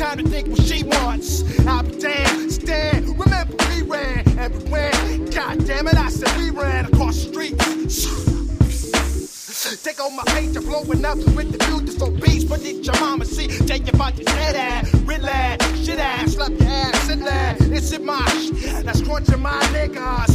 time to think what she wants. I'll be damned, stand, remember we ran everywhere. God damn it, I said we ran across the streets. Take on my pager, blowing up with the beautiful beats. But it's your mama, see, take your body, dead ass, relax, shit ass, slap your ass, sit there. It's in my that's crunching my niggas.